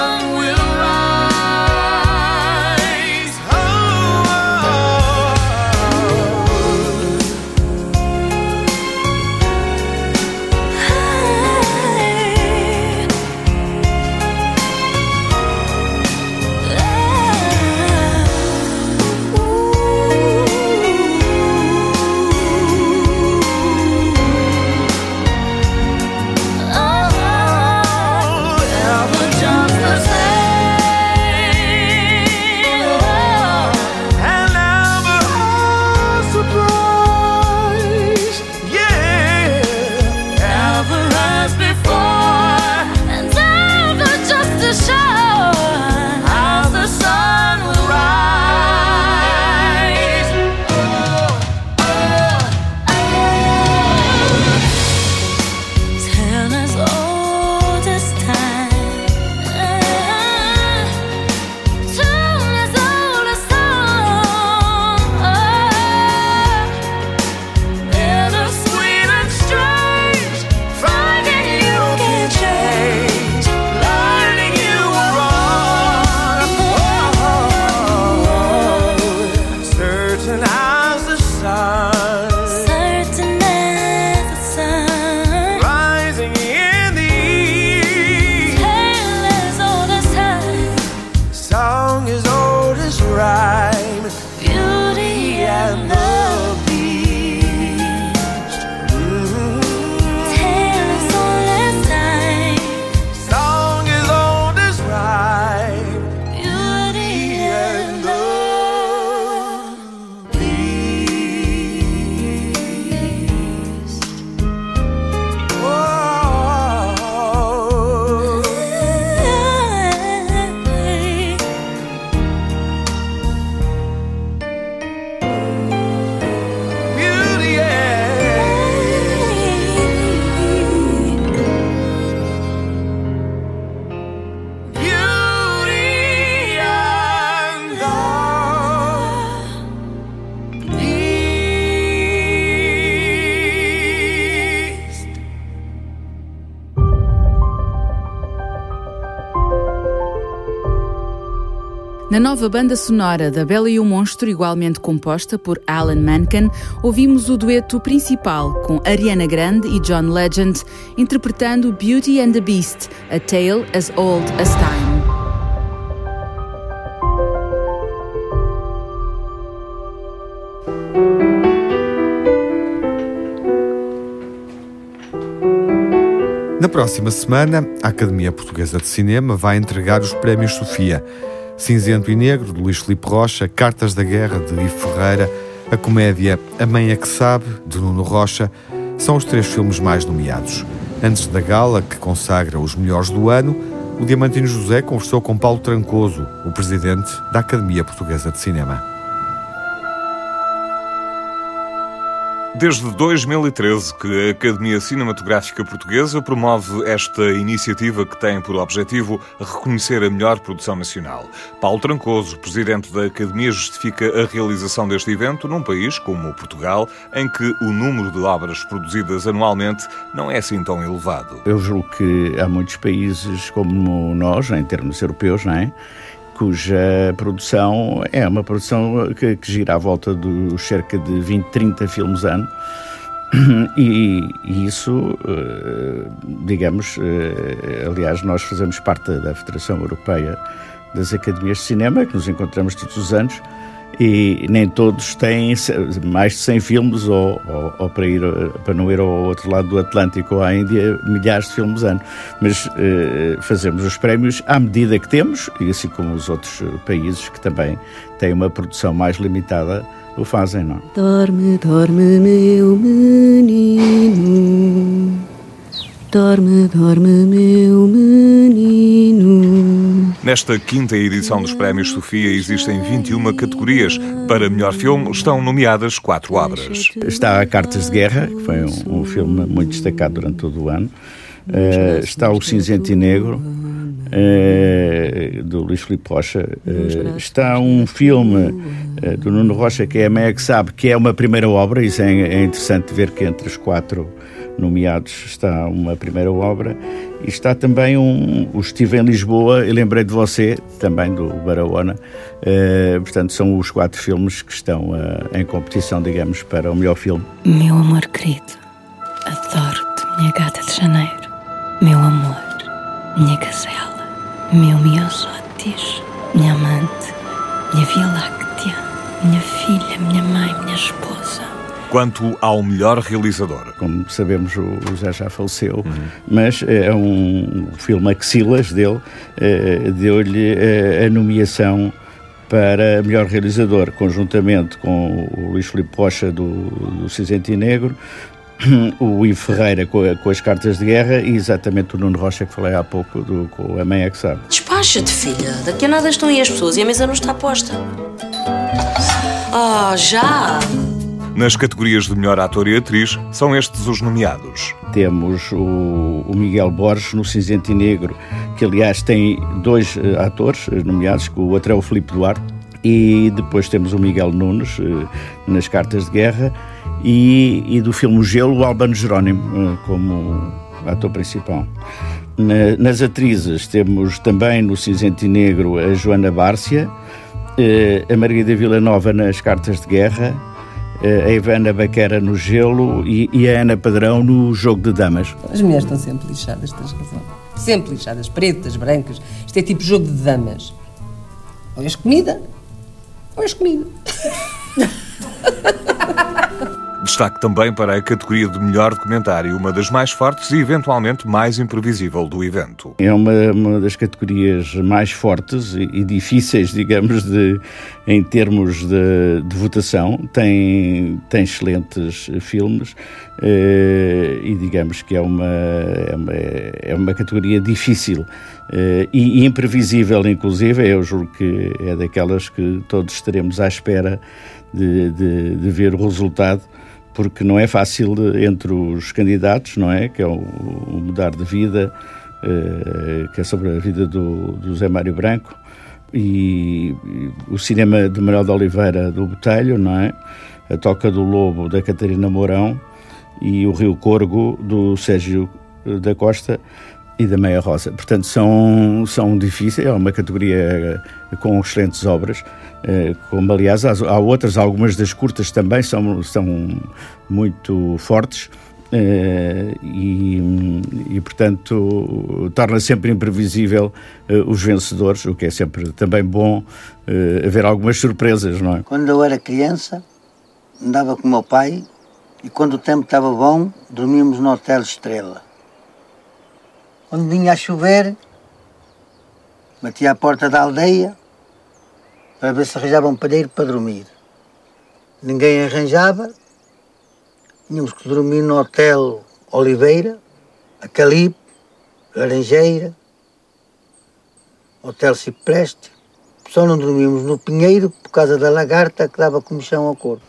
Na nova banda sonora da Bela e o Monstro, igualmente composta por Alan Menken, ouvimos o dueto principal com Ariana Grande e John Legend, interpretando Beauty and the Beast, A Tale as Old as Time. Na próxima semana, a Academia Portuguesa de Cinema vai entregar os Prémios Sofia. Cinzento e Negro, de Luís Filipe Rocha, Cartas da Guerra, de Ivo Ferreira, a comédia A Mãe é que Sabe, de Nuno Rocha, são os três filmes mais nomeados. Antes da gala, que consagra os melhores do ano, o Diamantino José conversou com Paulo Trancoso, o presidente da Academia Portuguesa de Cinema. Desde dois mil e treze que a Academia Cinematográfica Portuguesa promove esta iniciativa que tem por objetivo reconhecer a melhor produção nacional. Paulo Trancoso, presidente da Academia, justifica a realização deste evento num país como Portugal, em que o número de obras produzidas anualmente não é assim tão elevado. Eu julgo que há muitos países como nós, em termos europeus, não é? Cuja produção é uma produção que, que gira à volta dos cerca de vinte, trinta filmes ano. E, e isso, digamos, aliás, nós fazemos parte da Federação Europeia das Academias de Cinema, que nos encontramos todos os anos, e nem todos têm mais de cem filmes, ou, ou, ou para, ir, para não ir ao outro lado do Atlântico ou à Índia, milhares de filmes ano. Mas eh, fazemos os prémios à medida que temos, e assim como os outros países que também têm uma produção mais limitada o fazem, não? Dorme, dorme, meu menino, dorme, dorme, meu menino. Nesta quinta edição dos Prémios Sofia existem vinte e uma categorias. Para melhor filme estão nomeadas quatro obras. Está a Cartas de Guerra, que foi um, um filme muito destacado durante todo o ano. Uh, está o Cinzento e Negro, uh, do Luís Filipe Rocha. Uh, está um filme uh, do Nuno Rocha, que é A Mãe é que Sabe, que é uma primeira obra. Isso é, é interessante ver que entre os quatro nomeados está uma primeira obra. E está também um, o Estive em Lisboa, Eu Lembrei de Você, também do Barahona. Uh, portanto, são os quatro filmes que estão uh, em competição, digamos, para o melhor filme. Meu amor querido, adoro-te, minha gata de janeiro. Meu amor, minha gazela, meu Miosotis, minha amante, minha Via Láctea, minha filha, minha mãe, minha esposa. Quanto ao melhor realizador. Como sabemos, o José já faleceu, uhum. mas é um filme Axilas dele, deu-lhe a nomeação para melhor realizador, conjuntamente com o Luís Filipe Rocha do, do Cinzento e Negro, o Ivo Ferreira com, a, com as Cartas de Guerra e exatamente o Nuno Rocha, que falei há pouco, do, com A Mãe é que Sabe. Despacha-te, filha. Daqui a nada estão aí as pessoas e a mesa não está posta. Ah, oh, já! Nas categorias de melhor ator e atriz, são estes os nomeados. Temos o, o Miguel Borges no Cinzento e Negro, que aliás tem dois uh, atores nomeados, que o outro é o Filipe Duarte, e depois temos o Miguel Nunes uh, nas Cartas de Guerra, e, e do filme O Gelo, o Albano Jerónimo uh, como ator principal. Na, nas atrizes temos também no Cinzento e Negro a Joana Bárcia, uh, a Margarida Villanova nas Cartas de Guerra, a Ivana Baquera no Gelo e, e a Ana Padrão no Jogo de Damas. As mulheres estão sempre lixadas, tens razão. Sempre lixadas, pretas, brancas. Isto é tipo jogo de damas. Ou és comida, ou és comida. Destaque também para a categoria de melhor documentário, uma das mais fortes e eventualmente mais imprevisível do evento. É uma, uma das categorias mais fortes e, e difíceis, digamos, de, em termos de, de votação. Tem, tem excelentes filmes eh, e digamos que é uma, é uma, é uma categoria difícil eh, e, e imprevisível, inclusive. Eu juro que é daquelas que todos estaremos à espera de, de, de ver o resultado, porque não é fácil entre os candidatos, não é? Que é o, o Mudar de Vida, uh, que é sobre a vida do, do Zé Mário Branco, e, e o cinema de Manuel de Oliveira do Botelho, não é? A Toca do Lobo da Catarina Mourão e o Rio Corgo do Sérgio da Costa. e da Meia Rosa. Portanto, são, são difíceis, é uma categoria com excelentes obras, como aliás há, há outras, algumas das curtas também são, são muito fortes. Uh, e, e, portanto, torna sempre imprevisível uh, os vencedores, o que é sempre também bom uh, haver algumas surpresas, não é? Quando eu era criança, andava com o meu pai e quando o tempo estava bom, dormíamos no Hotel Estrela. Quando vinha a chover, batia à porta da aldeia para ver se arranjava um palheiro para dormir. Ninguém arranjava. Tínhamos que dormir no Hotel Oliveira, a Calipe, Laranjeira, Hotel Cipreste. Só não dormíamos no Pinheiro por causa da lagarta que dava comichão ao corpo.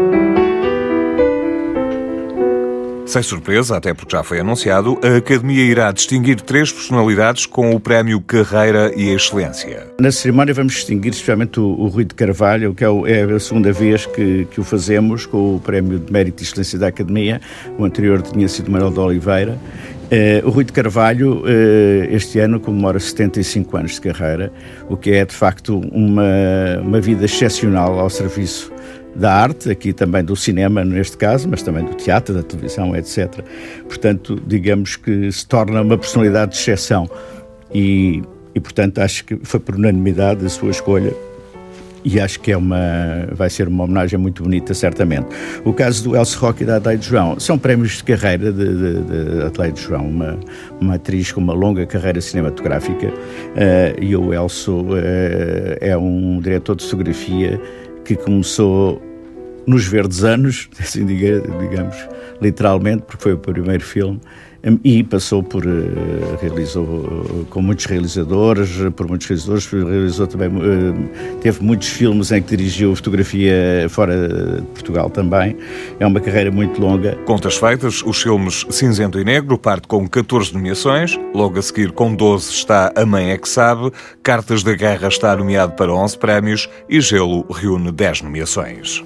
Sem surpresa, até porque já foi anunciado, a Academia irá distinguir três personalidades com o prémio Carreira e Excelência. Na cerimónia vamos distinguir especialmente o, o Rui de Carvalho, que é, o, é a segunda vez que, que o fazemos com o prémio de Mérito e Excelência da Academia. O anterior tinha sido Manuel de Oliveira. Uh, o Rui de Carvalho uh, este ano comemora setenta e cinco anos de carreira, o que é de facto uma, uma vida excepcional ao serviço da arte, aqui também do cinema neste caso, mas também do teatro, da televisão, etcétera. Portanto, digamos que se torna uma personalidade de exceção e, e portanto, acho que foi por unanimidade a sua escolha e acho que é uma, vai ser uma homenagem muito bonita, certamente. O caso do Elcio Roque e da Adelaide João são prémios de carreira de, de, de Adelaide João, uma, uma atriz com uma longa carreira cinematográfica, uh, e o Elcio uh, é um diretor de fotografia que começou nos verdes anos, assim digamos, literalmente, porque foi o primeiro filme, e passou por, realizou com muitos realizadores, por muitos realizadores, realizou também, teve muitos filmes em que dirigiu fotografia fora de Portugal também. É uma carreira muito longa. Contas feitas, os filmes Cinzento e Negro parte com catorze nomeações, logo a seguir com doze está A Mãe é que Sabe, Cartas da Guerra está nomeado para onze prémios e Gelo reúne dez nomeações.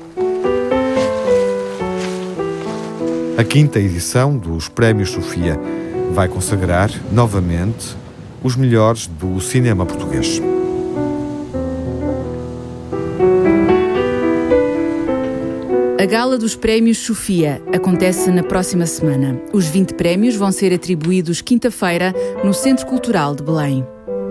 A quinta edição dos Prémios Sofia vai consagrar, novamente, os melhores do cinema português. A Gala dos Prémios Sofia acontece na próxima semana. Os vinte prémios vão ser atribuídos quinta-feira no Centro Cultural de Belém.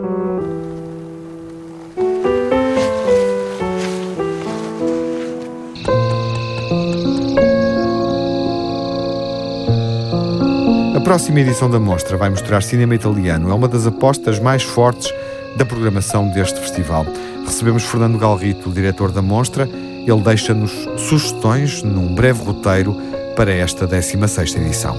A próxima edição da Mostra vai mostrar cinema italiano. É uma das apostas mais fortes da programação deste festival. Recebemos Fernando Galrito, o diretor da Mostra. Ele deixa-nos sugestões num breve roteiro para esta décima sexta edição.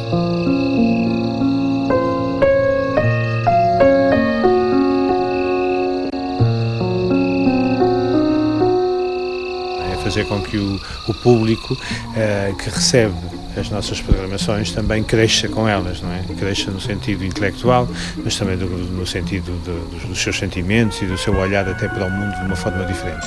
É fazer com que o, o público uh, que recebe as nossas programações também cresça com elas, não é? Cresça no sentido intelectual, mas também do, no sentido de, dos, dos seus sentimentos e do seu olhar até para o mundo de uma forma diferente.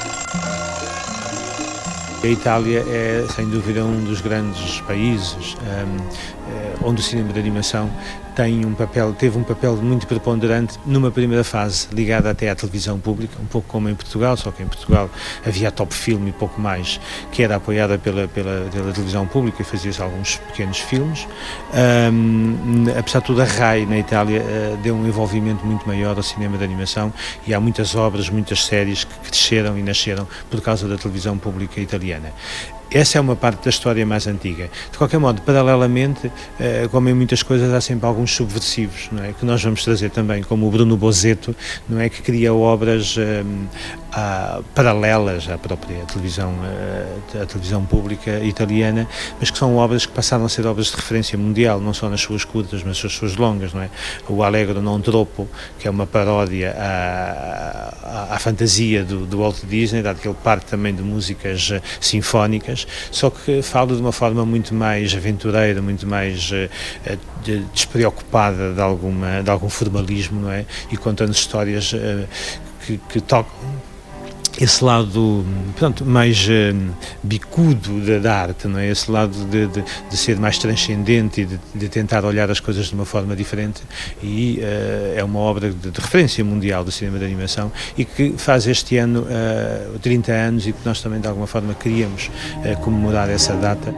A Itália é, sem dúvida, um dos grandes países um, onde o cinema de animação tem um papel, teve um papel muito preponderante numa primeira fase, ligada até à televisão pública, um pouco como em Portugal, só que em Portugal havia a Top Film e pouco mais, que era apoiada pela, pela, pela televisão pública e fazia-se alguns pequenos filmes. Um, apesar de tudo, a RAI na Itália uh, deu um envolvimento muito maior ao cinema de animação e há muitas obras, muitas séries que cresceram e nasceram por causa da televisão pública italiana. Essa é uma parte da história mais antiga. De qualquer modo, paralelamente, eh, como em muitas coisas, há sempre alguns subversivos, não é? Que nós vamos trazer também, como o Bruno Bozzetto, não é? Que cria obras eh, a, paralelas à própria televisão, a, a televisão pública italiana, mas que são obras que passaram a ser obras de referência mundial, não só nas suas curtas, mas nas suas longas, não é? O Allegro non troppo, que é uma paródia à, à, à fantasia do, do Walt Disney, dado que ele parte também de músicas uh, sinfónicas, só que fala de uma forma muito mais aventureira, muito mais uh, de, despreocupada de, alguma, de algum formalismo, não é? E contando histórias uh, que, que tocam esse lado, pronto, mais uh, bicudo da, da arte, não é? Esse lado de, de, de ser mais transcendente e de, de tentar olhar as coisas de uma forma diferente, e uh, é uma obra de, de referência mundial do cinema de animação e que faz este ano uh, trinta anos, e que nós também de alguma forma queríamos uh, comemorar essa data.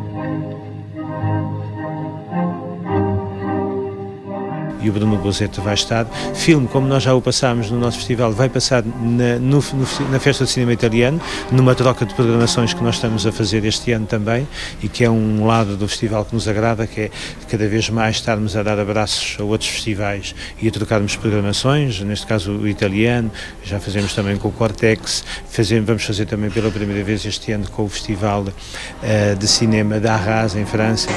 E o Bruno Bozzetto vai estar. Filme, como nós já o passámos no nosso festival, vai passar na, no, no, na Festa de Cinema Italiano, numa troca de programações que nós estamos a fazer este ano também, e que é um lado do festival que nos agrada, que é cada vez mais estarmos a dar abraços a outros festivais e a trocarmos programações, neste caso o italiano, já fazemos também com o Cortex, fazemos, vamos fazer também pela primeira vez este ano com o Festival uh, de Cinema da Arras, em França.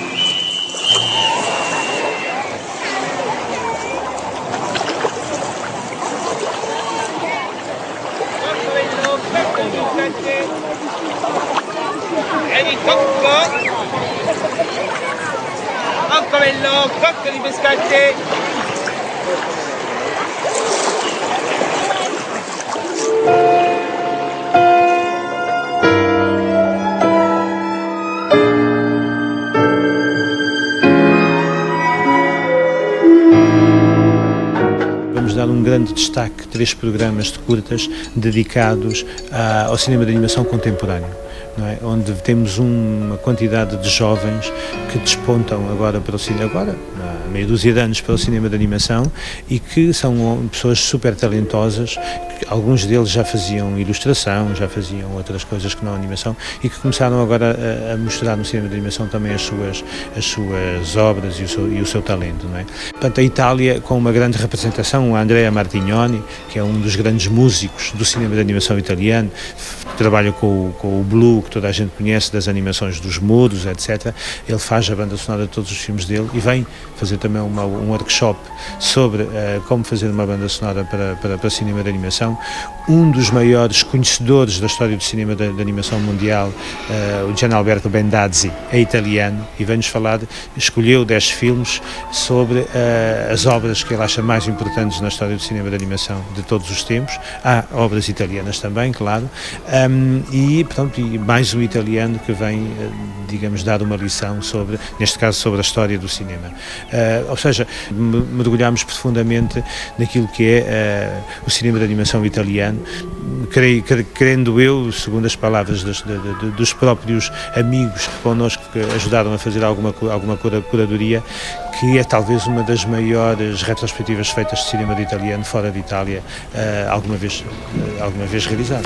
Vamos dar um grande destaque, três programas de curtas dedicados a, ao cinema de animação contemporâneo. Não é? Onde temos uma quantidade de jovens que despontam agora para o cinema, agora, há meia dúzia de anos, para o cinema de animação, e que são pessoas super talentosas, que alguns deles já faziam ilustração, já faziam outras coisas que não animação, e que começaram agora a, a mostrar no cinema de animação também as suas, as suas obras e o seu, e o seu talento. Não é? Portanto, a Itália, com uma grande representação, o Andrea Martignoni, que é um dos grandes músicos do cinema de animação italiano, trabalha com o, com o Blue, que toda a gente conhece, das animações dos muros, etcétera. Ele faz a banda sonora de todos os filmes dele e vem fazer também uma, um workshop sobre uh, como fazer uma banda sonora para, para, para cinema de animação. Um dos maiores conhecedores da história do cinema de, de animação mundial, uh, o Gianalberto Bendazzi, é italiano e vem-nos falar, escolheu dez filmes sobre uh, as obras que ele acha mais importantes na história do cinema de animação de todos os tempos. Há obras italianas também, claro, um, e, portanto, e mais um italiano que vem, digamos, dar uma lição sobre, neste caso, sobre a história do cinema. Uh, ou seja, mergulhamos profundamente naquilo que é uh, o cinema de animação italiano, creio, querendo eu, segundo as palavras dos, de, de, dos próprios amigos que connosco que ajudaram a fazer alguma, alguma curadoria, que é talvez uma das maiores retrospectivas feitas de cinema de italiano fora de Itália uh, alguma vez, uh, alguma vez realizada.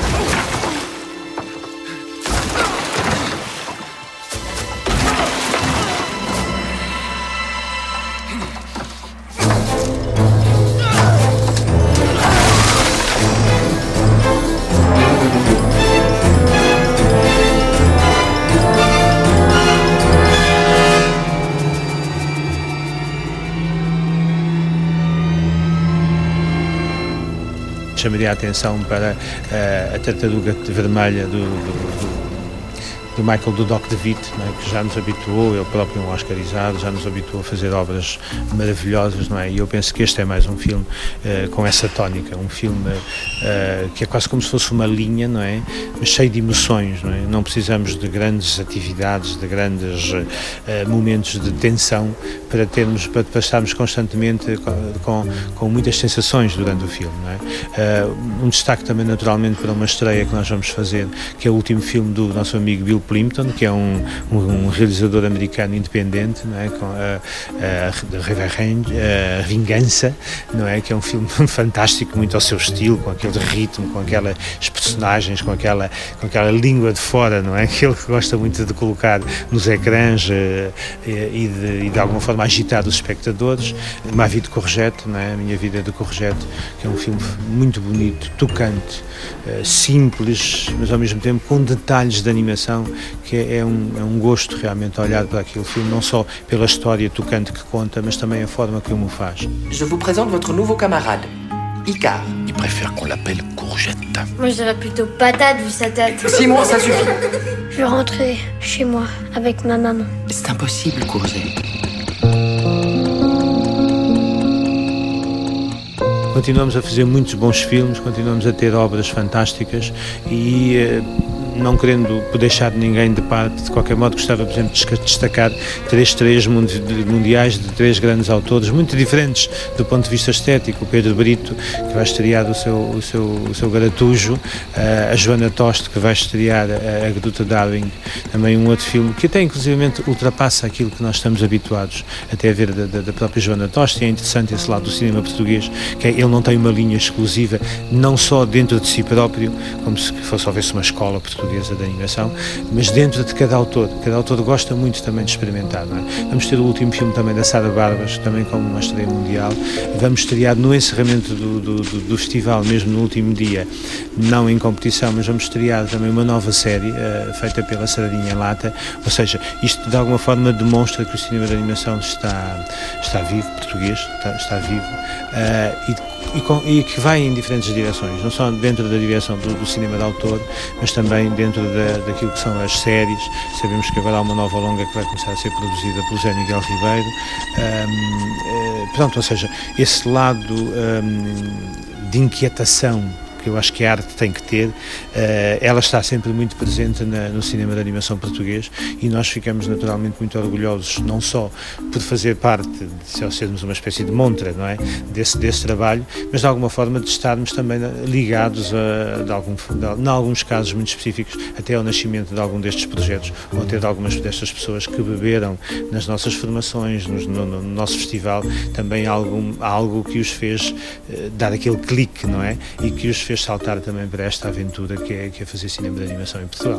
Chamaria a atenção para uh, a tartaruga vermelha do, do, do, do Michael Dudok de Witt, não é? Que já nos habituou, ele próprio um oscarizado, já nos habituou a fazer obras maravilhosas, não é? E eu penso que este é mais um filme uh, com essa tónica, um filme uh, que é quase como se fosse uma linha, não é? Mas cheio de emoções, não é? Não precisamos de grandes atividades, de grandes uh, momentos de tensão para termos, para, para estarmos constantemente com, com, com muitas sensações durante o filme, não é? Uh, um destaque também naturalmente para uma estreia que nós vamos fazer, que é o último filme do nosso amigo Bill Plympton, que é um, um, um realizador americano independente, não é? Com a, a, a Vingança, não é? Que é um filme fantástico, muito ao seu estilo, com aquele ritmo, com aquelas personagens, com aquela, com aquela língua de fora, não é? Que ele gosta muito de colocar nos ecrãs e de, e de alguma forma agitar os espectadores. Ma Vie de Courgette, não é? A Minha Vida de Courgette, que é um filme muito bonito, tocante, simples, mas ao mesmo tempo com detalhes de animação, que é um, é um gosto realmente olhar para aquele filme, não só pela história tocante que conta, mas também a forma que ele o faz. Je vous présente votre nouveau camarade, Icar. Il préfère qu'on l'appelle Courgette. Moi, je dirais plutôt patate vu sa tête. Six mois, ça suffit. Je vais rentrer chez moi avec ma maman. C'est impossible, Courgette. continuamos a fazer muitos bons filmes, continuamos a ter obras fantásticas e não querendo deixar ninguém de parte, de qualquer modo gostava, por exemplo, de destacar três três mundiais de três grandes autores, muito diferentes do ponto de vista estético. O Pedro Brito, que vai estrear o seu, o seu, o seu Garatujo, a Joana Toste, que vai estrear a Gruta Darwin, também um outro filme que até inclusivamente ultrapassa aquilo que nós estamos habituados até a ver da, da, da própria Joana Toste. E é interessante esse lado do cinema português, que é, ele não tem uma linha exclusiva, não só dentro de si próprio, como se fosse houvesse uma escola portuguesa de animação, mas dentro de cada autor. Cada autor gosta muito também de experimentar, não é? Vamos ter o último filme também da Sara Barbas, também como uma estreia mundial. Vamos estrear no encerramento do, do, do, do festival, mesmo no último dia, não em competição, mas vamos estrear também uma nova série uh, feita pela Sardinha Lata. Ou seja, isto de alguma forma demonstra que o cinema de animação está, está vivo, português, está, está vivo, uh, e E, com, e que vai em diferentes direções, não só dentro da direção do, do cinema de autor, mas também dentro da, daquilo que são as séries. Sabemos que agora há uma nova longa que vai começar a ser produzida pelo José Miguel Ribeiro. Um, uh, portanto, ou seja, esse lado um, de inquietação que eu acho que a arte tem que ter, uh, ela está sempre muito presente na, no cinema de animação português, e nós ficamos naturalmente muito orgulhosos, não só por fazer parte, de sermos uma espécie de montra, não é, desse, desse trabalho, mas de alguma forma de estarmos também ligados, a, de algum, de, em alguns casos muito específicos, até ao nascimento de algum destes projetos, ou até de algumas destas pessoas que beberam nas nossas formações, no, no, no nosso festival, também algo, algo que os fez uh, dar aquele clique, não é, e que os fez saltar também para esta aventura que é, que é fazer cinema de animação em Portugal.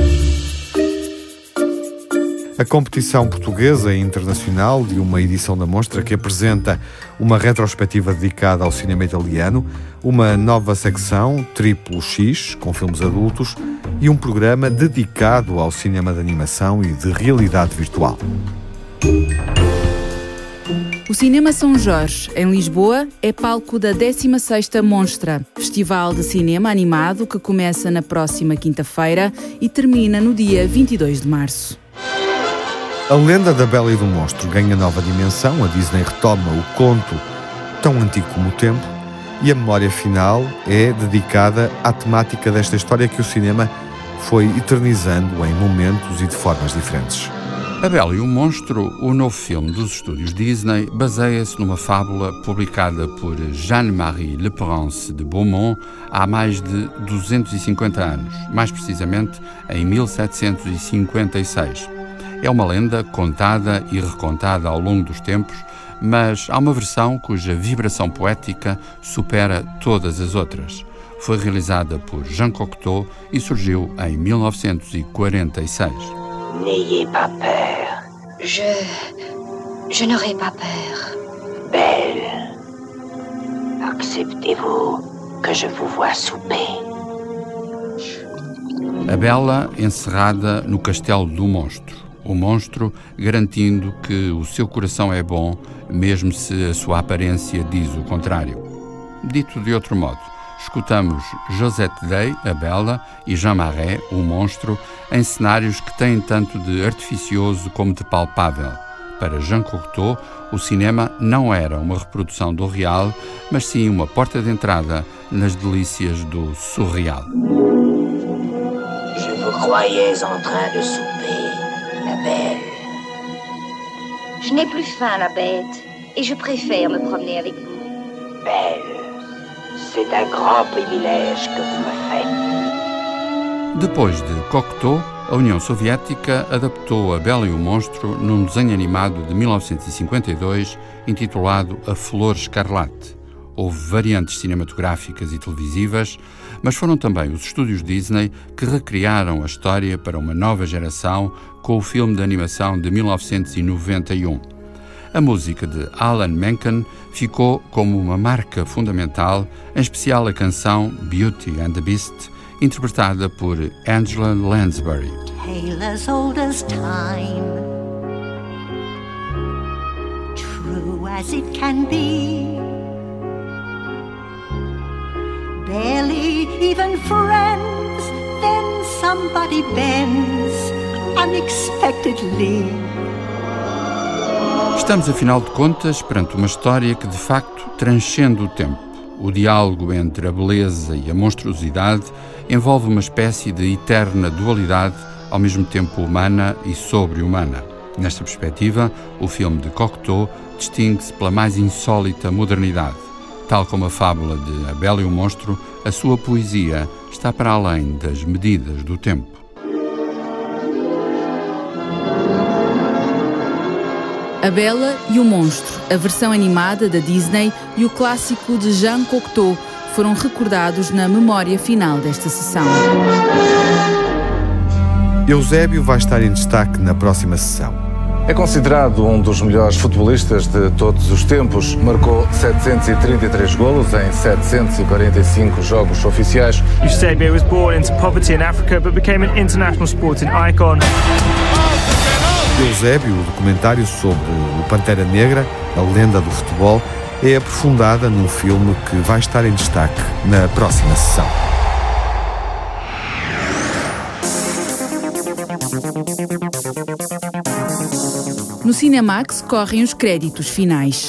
A competição portuguesa e internacional de uma edição da Mostra que apresenta uma retrospectiva dedicada ao cinema italiano, uma nova secção Triplo X, com filmes adultos, e um programa dedicado ao cinema de animação e de realidade virtual. O Cinema São Jorge, em Lisboa, é palco da décima sexta Monstra, festival de cinema animado que começa na próxima quinta-feira e termina no dia vinte e dois de março. A lenda da Bela e do Monstro ganha nova dimensão, a Disney retoma o conto tão antigo como o tempo, e a memória final é dedicada à temática desta história que o cinema foi eternizando em momentos e de formas diferentes. A Bela e o Monstro, o novo filme dos estúdios Disney, baseia-se numa fábula publicada por Jeanne-Marie Leperance de Beaumont há mais de duzentos e cinquenta anos, mais precisamente em mil setecentos e cinquenta e seis. É uma lenda contada e recontada ao longo dos tempos, mas há uma versão cuja vibração poética supera todas as outras. Foi realizada por Jean Cocteau e surgiu em mil novecentos e quarenta e seis. N'ayez pas peur. Je... Je n'aurai pas peur. Belle, acceptez-vous que je vous vois souper? A Bela encerrada no castelo do monstro. O monstro garantindo que o seu coração é bom, mesmo se a sua aparência diz o contrário. Dito de outro modo, escutamos Josette Day, a Bela, e Jean Marais, o monstro, em cenários que têm tanto de artificioso como de palpável. Para Jean Cocteau, o cinema não era uma reprodução do real, mas sim uma porta de entrada nas delícias do surreal. Je vous croyais en train de souper, la belle. Je n'ai plus faim, ma bête, et je préfère me promener avec vous. Belle, c'est un grand privilège que vous me faites. Depois de Cocteau, a União Soviética adaptou A Bela e o Monstro num desenho animado de mil novecentos e cinquenta e dois intitulado A Flor Escarlate. Houve variantes cinematográficas e televisivas, mas foram também os estúdios Disney que recriaram a história para uma nova geração com o filme de animação de mil novecentos e noventa e um. A música de Alan Menken ficou como uma marca fundamental, em especial a canção Beauty and the Beast, interpretada por Angela Lansbury. Tale as old as time, true as it can be, barely even friends, then somebody bends unexpectedly. Estamos, afinal de contas, perante uma história que de facto transcende o tempo. O diálogo entre a beleza e a monstruosidade envolve uma espécie de eterna dualidade, ao mesmo tempo humana e sobre-humana. Nesta perspectiva, o filme de Cocteau distingue-se pela mais insólita modernidade. Tal como a fábula de A Bela e o Monstro, a sua poesia está para além das medidas do tempo. A Bela e o Monstro, a versão animada da Disney e o clássico de Jean Cocteau foram recordados na memória final desta sessão. Eusébio vai estar em destaque na próxima sessão. É considerado um dos melhores futebolistas de todos os tempos. Marcou setecentos e trinta e três golos em setecentos e quarenta e cinco jogos oficiais. Eusébio was born into poverty in Africa but became an international sporting icon. Eusébio, o documentário sobre o Pantera Negra, a lenda do futebol, é aprofundada num filme que vai estar em destaque na próxima sessão. No Cinemax correm os créditos finais.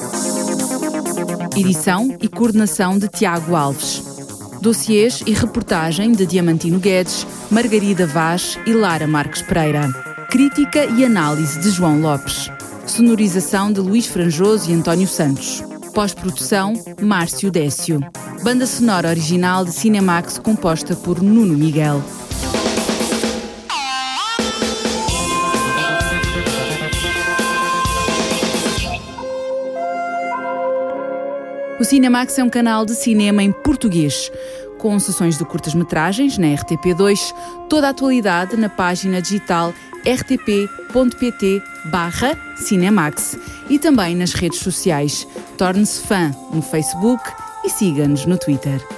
Edição e coordenação de Tiago Alves. Dossiês e reportagem de Diamantino Guedes, Margarida Vaz e Lara Marques Pereira. Crítica e análise de João Lopes. Sonorização de Luís Franjoso e António Santos. Pós-produção, Márcio Décio. Banda sonora original de Cinemax composta por Nuno Miguel. O Cinemax é um canal de cinema em português, com sessões de curtas-metragens na R T P dois, toda a atualidade na página digital r t p ponto p t barra Cinemax e também nas redes sociais. Torne-se fã no Facebook e siga-nos no Twitter.